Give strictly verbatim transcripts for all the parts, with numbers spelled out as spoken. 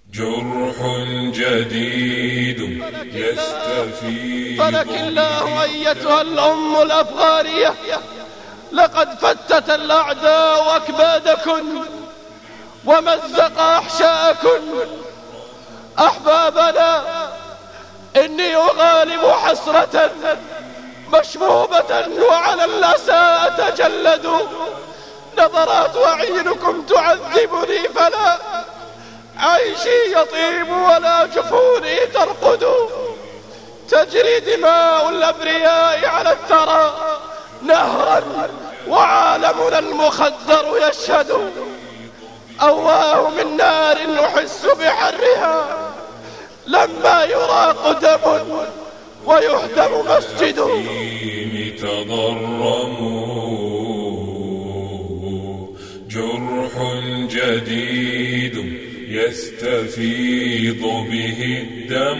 جرح جديد يستفيض. فلك الله أيتها الأم الأفغانية، لقد فتت الأعداء أكبادكن ومزق أحشاءكن. أحبابنا، إني أغالب حسرة مشبوبة وعلى الأسى أتجلد. نظرات أعينكم تعذبني، فلا عيشي يطيب ولا جفوني ترقد. تجري دماء الأبرياء على الثرى نهرا وعالمنا المخدر يشهد. أواه من نار نحس بحرها لما يراق دم ويهدم مسجد. جرح جديد يستفيض به الدم،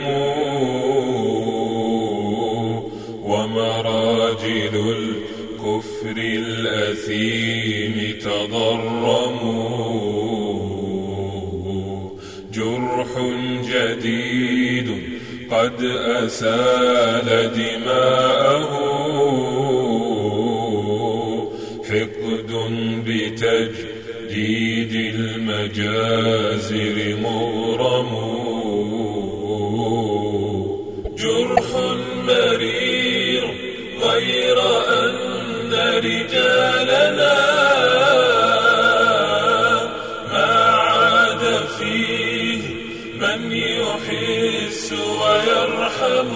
ومراجل الكفر الأثيم تضرموا. جرح جديد قد أسال دماءه، حقد بتجديد المجازر مغرم. جرح مرير غير أن رجالنا ما عاد فيه من يحس ويرحم.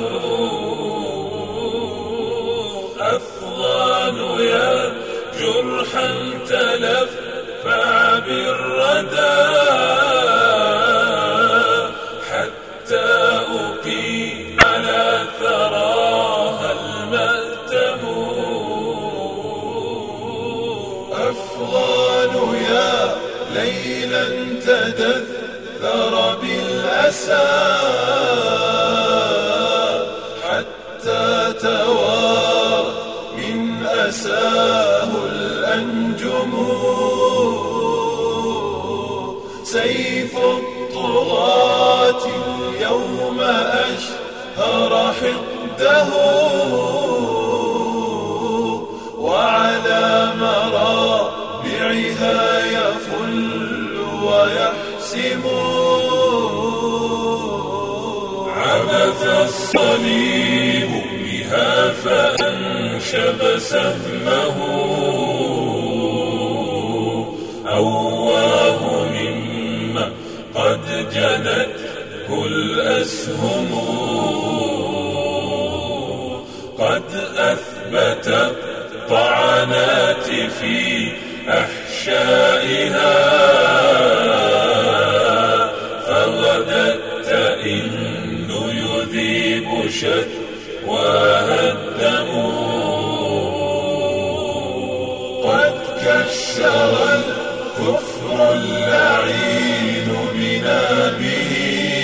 أفغان يا جرحا تلفع بالردى، حتى أقيم على ثراها المأتم. أفغان يا ليلا تدثر بالأسى، حتى توارى من أساه الأنجم. سيف الطغاة اليوم أشهر حقده، وعلى مرابعها يفل ويحسم. عبث الصليب بها فأنشب سهمه، أواه مما قد جنته الأسهم. قد أثبت الطعنات في أحشائها، فغدت تئن يذيب شكواها الدم. قد كشر الكفر اللعين بنا به،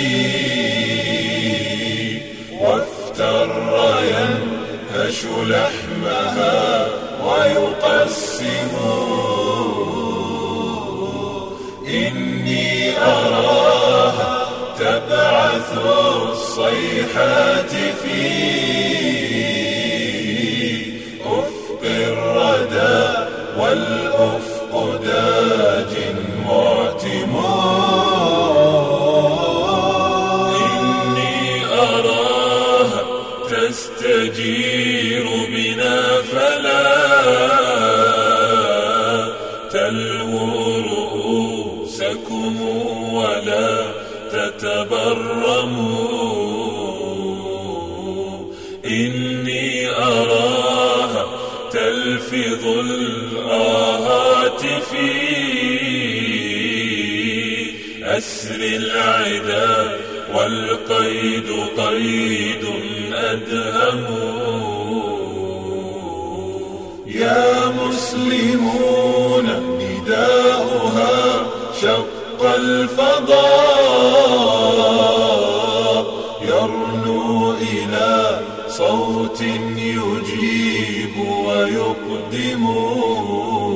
وافتر ينهش لحمها ويقسم. إني أراها تبعث الصيحات في أفق الردى، والأفق داج معتم. إني أراها تستجير بنا، فلا تلوو رؤوسكم ولا تتبرموا. إني أراها تلفظ الآهات في أسر العدا، والقيد قيد أدهم. يا مسلمون، نداؤها شق الفضاء، يرنو إلى صوت يجيب ويقدم.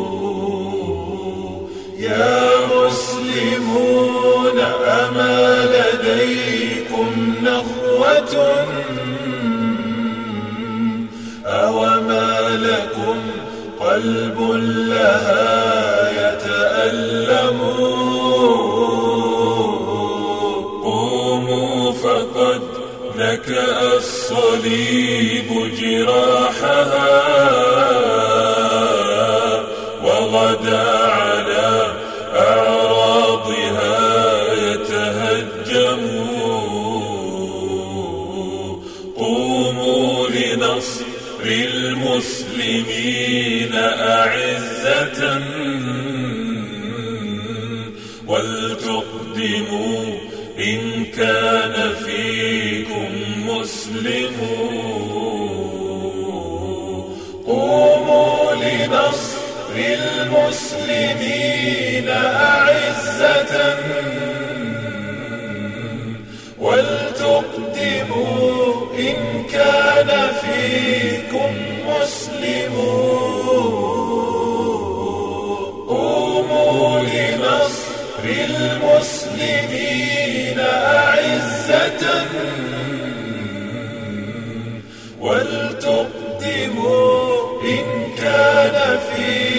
يا مسلمون، أمان عليكم نخوة أوما لكم قلب لها يتألم قوموا فقد نكأ الصليب جراحها وغدا على أعراضها يتهجم قوموا لنصر المسلمين أعزة ولتقدموا إن كان فيكم مسلم قوموا لنصر المسلمين أعزة ولتقدموا إن كان فيكم مسلم قوموا لنصر المسلمين أعزة ولتقدموا إن كان فيكم